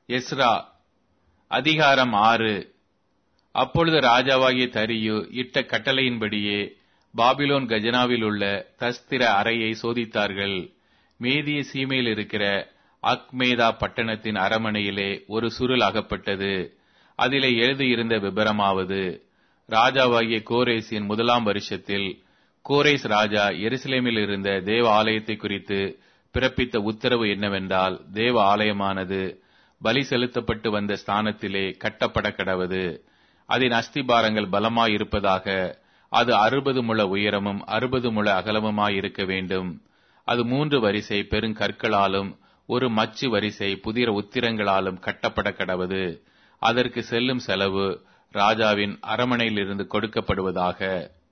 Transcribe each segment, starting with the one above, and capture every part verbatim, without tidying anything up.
Ezra அதிகாரம் ஆறு. அப்பொழுது ராஜாவாகிய தரியு இட்ட கட்டளையின்படியே பாபிலோன் கஜனாவில் உள்ள தஸ்திர அறையை சோதித்தார்கள். மேதிய சீமையில் இருக்கிற அக்மேதா பட்டணத்தின் அரமனையிலே ஒரு சுருள் அகப்பட்டது. அதிலே எழுதியிருந்த விபரமாவது: ராஜாவாகிய கோரேசின் முதலாம் வருஷத்தில் கோரேஸ் ராஜா எருசலேமில் இருந்த தேவ ஆலயத்தை குறித்து பிறப்பித்த உத்தரவு என்னவென்றால், தேவ ஆலயமானது பலி செலுத்தப்பட்டு வந்த ஸ்தானத்திலே கட்டப்பட கடவது. அதன் அஸ்திபாரங்கள் பலமாயிருப்பதாக. அது அறுபது முழ உயரமும் அறுபது முழ அகலமுமாயிருக்க வேண்டும். அது மூன்று வரிசை பெருங்கற்களாலும் ஒரு மச்சு வரிசை புதிர உத்திரங்களாலும் கட்டப்பட கடவது. அதற்கு செல்லும் செலவு ராஜாவின் அரமனையிலிருந்து கொடுக்கப்படுவதாக.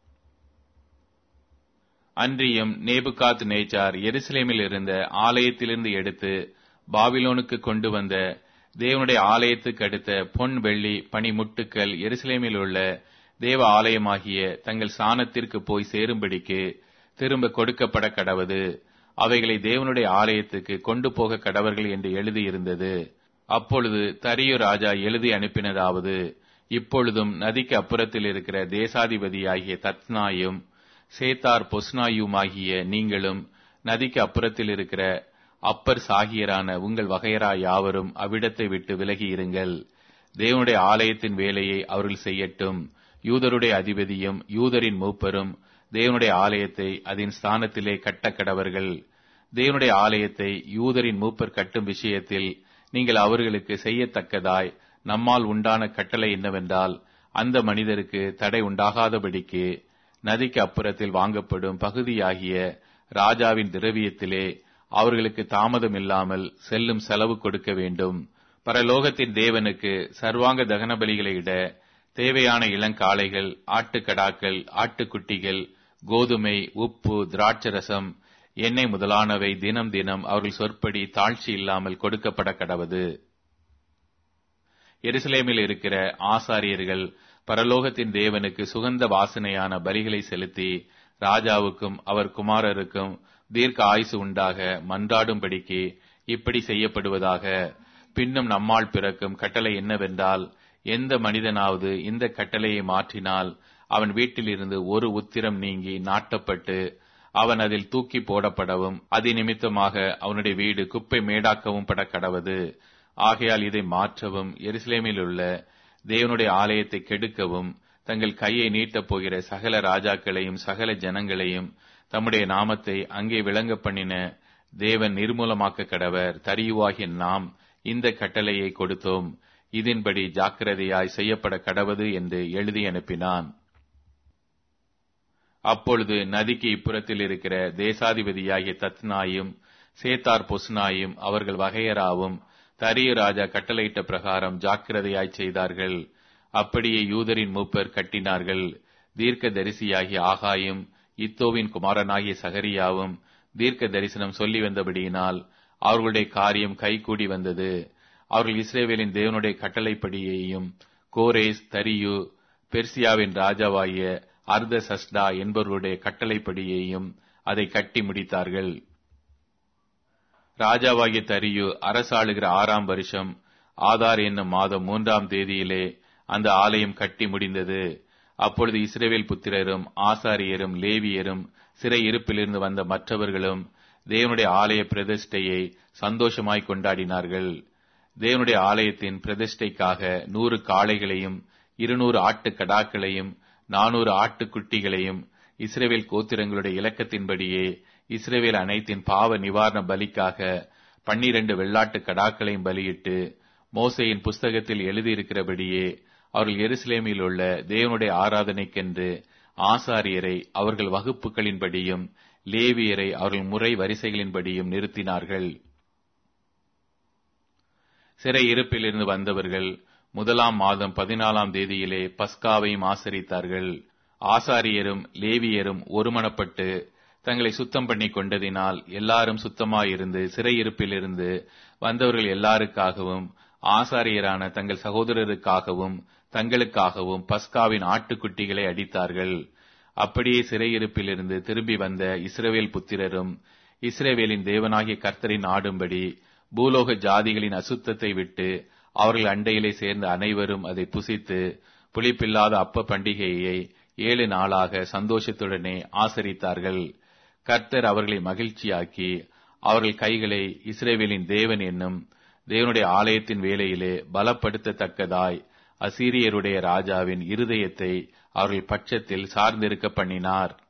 அன்றியும் நேபுகாத் நேச்சார் எருசலேமில் இருந்த ஆலயத்திலிருந்து எடுத்து பாபிலோனுக்கு கொண்டு வந்த தேவனுடைய ஆலயத்துக்கு அடுத்த பொன் வெள்ளி பனிமுட்டுக்கள் எருசலேமில் உள்ள தேவ ஆலயமாகிய தங்கள் ஸ்தானத்திற்கு போய் சேரும்படிக்கு திரும்ப கொடுக்கப்பட கடவது. அவைகளை தேவனுடைய ஆலயத்துக்கு கொண்டு போக கடவர்கள் என்று எழுதியிருந்தது. அப்பொழுது தரியு ராஜா எழுதி அனுப்பினதாவது: இப்பொழுதும் நதிக்கு அப்புறத்தில் இருக்கிற தேசாதிபதியாகிய தத்னாயும் சேத்தார் பொஸ்னாயுமாகிய நீங்களும் நதிக்கு அப்புறத்தில் இருக்கிற அப்பர் சாகியரான உங்கள் வகையரா யாவரும் அவ்விடத்தை விட்டு விலகி இருங்கள். தேவனுடைய ஆலயத்தின் வேலையை அவர்கள் செய்யட்டும். யூதருடைய அதிபதியும் யூதரின் மூப்பரும் தேவனுடைய ஆலயத்தை அதன் ஸ்தானத்திலே கட்ட கடவர்கள். தேவனுடைய ஆலயத்தை யூதரின் மூப்பர் கட்டும் விஷயத்தில் நீங்கள் அவர்களுக்கு செய்யத்தக்கதாய் நம்மால் உண்டான கட்டளை என்னவென்றால், அந்த மனிதருக்கு தடை உண்டாகாதபடிக்கு நதிக்கு அப்புறத்தில் வாங்கப்படும் பகுதியாகிய ராஜாவின் திரவியத்திலே அவர்களுக்கு தாமதம் இல்லாமல் செல்லும் செலவு கொடுக்க வேண்டும். பரலோகத்தின் தேவனுக்கு சர்வாங்க தகன பலிகளை இட தேவையான இளங்காளைகள், ஆட்டுக்கடாக்கள், ஆட்டுக்குட்டிகள், கோதுமை, உப்பு, திராட்சரசம், எண்ணெய் முதலானவை தினம் தினம் அவர்கள் சொற்படி தாழ்ச்சி இல்லாமல் கொடுக்கப்பட கடவது. எருசலேமில் இருக்கிற ஆசாரியர்கள் பரலோகத்தின் தேவனுக்கு சுகந்த வாசனையான பலிகளை செலுத்தி ராஜாவுக்கும் அவர் குமாரருக்கும் தீர்க்க ஆயுசு உண்டாக மன்றாடும்படிக்கு இப்படி செய்யப்படுவதாக. பின்னும் நம்மால் பிறக்கும் கட்டளை என்னவென்றால், எந்த மனிதனாவது இந்த கட்டளையை மாற்றினால் அவன் வீட்டிலிருந்து ஒரு உத்திரம் நீங்கி நாட்டப்பட்டு அவன் அதில் தூக்கி போடப்படவும் அதி நிமித்தமாக அவனுடைய வீடு குப்பை மேடாக்கவும் பட கடவது. ஆகையால் இதை மாற்றவும் எருசலேமில் உள்ள தேவனுடைய ஆலயத்தை கெடுக்கவும் தங்கள் கையை நீட்டப் போகிற சகல ராஜாக்களையும் சகல ஜனங்களையும் தம்முடைய நாமத்தை அங்கே விளங்க பண்ணின தேவன் நிர்மூலமாக்க கடவர். தரியுவாகிய நாம் இந்த கட்டளையை கொடுத்தோம். இதன்படி ஜாக்கிரதையாய் செய்யப்பட கடவது என்று எழுதி அனுப்பினான். அப்பொழுது நதிக்கு இப்புறத்தில் இருக்கிற தேசாதிபதியாகிய தத்னாயும் சேத்தார் பொஸ்னாயும் அவர்கள் வகையராவும் தரியு ராஜா கட்டளையிட்ட பிரகாரம் ஜாக்கிரதையாய் செய்தார்கள். அப்படியே யூதரின் மூப்பர் கட்டினார்கள். தீர்க்க தரிசியாகிய ஆகாயும் இத்தோவின் குமாரனாகிய சகரியாவும் தீர்க்க தரிசனம் சொல்லி வந்தபடியினால் அவர்களுடைய காரியம் கைகூடி வந்தது. அவர்கள் இஸ்ரவேலின் தேவனுடைய கட்டளைப்படியையும் கோரேஸ், தரியு, பெர்சியாவின் ராஜாவாகிய அர்தசஷ்டா என்பவர்களுடைய கட்டளைப்படியையும் அதை கட்டி முடித்தார்கள். ராஜாவாகிய தரியு அரசாளுகிற ஆறாம் வருஷம் ஆதார் என்னும் மாதம் மூன்றாம் தேதியிலே அந்த ஆலயம் கட்டி முடிந்தது. அப்பொழுது இஸ்ரவேல் புத்திரரும் ஆசாரியரும் லேவியரும் சிறை இருப்பிலிருந்து வந்த மற்றவர்களும் தேவனுடைய ஆலய பிரதிஷ்டையை சந்தோஷமாய் கொண்டாடினார்கள். தேவனுடைய ஆலயத்தின் பிரதிஷ்டைக்காக நூறு காளைகளையும் இருநூறு ஆட்டு கடாக்களையும் நானூறு ஆட்டுக்குட்டிகளையும் இஸ்ரவேல் கோத்திரங்களுடைய இலக்கத்தின்படியே இஸ்ரவேல் அனைத்தின் பாவ நிவாரண பலிக்காக பன்னிரண்டு வெள்ளாட்டு கடாக்களையும் பலியிட்டு மோசேயின் புஸ்தகத்தில் எழுதியிருக்கிறபடியே அவர்கள் எருசலேமில் உள்ள தேவனுடைய ஆராதனைக்கென்று ஆசாரியரை அவர்கள் வகுப்புகளின்படியும் லேவியரை அவர்கள் முறை வரிசைகளின்படியும் நிறுத்தினார்கள். சிறை இருப்பிலிருந்து வந்தவர்கள் முதலாம் மாதம் பதினாலாம் தேதியிலே பஸ்காவையும் ஆசரித்தார்கள். ஆசாரியரும் லேவியரும் ஒருமனப்பட்டு தங்களை சுத்தம் பண்ணி கொண்டதினால் எல்லாரும் சுத்தமாயிருந்து சிறையிருப்பிலிருந்து வந்தவர்கள் எல்லாருக்காகவும் ஆசாரியரான தங்கள் சகோதரருக்காகவும் தங்களுக்காகவும் பஸ்காவின் ஆட்டுக்குட்டிகளை அடித்தார்கள். அப்படியே சிறையிருப்பிலிருந்து திரும்பி வந்த இஸ்ரவேல் புத்திரரும் இஸ்ரவேலின் தேவனாகிய கர்த்தரின் ஆடும்படி பூலோக ஜாதிகளின் அசுத்தத்தை விட்டு அவர்கள் அண்டையிலே சேர்ந்த அனைவரும் அதை புசித்து புளிப்பில்லாத அப்ப பண்டிகையை ஏழு நாளாக சந்தோஷத்துடனே ஆசரித்தார்கள். கர்த்தர் அவர்களை மகிழ்ச்சியாக்கி அவர்கள் கைகளை இஸ்ரவேலின் தேவன் என்னும் தேவனுடைய ஆலயத்தின் வேலையிலே பலப்படுத்தத்தக்கதாய் அசீரியருடைய ராஜாவின் இருதயத்தை அவர்கள் பட்சத்தில் சார்ந்திருக்க பண்ணினார்.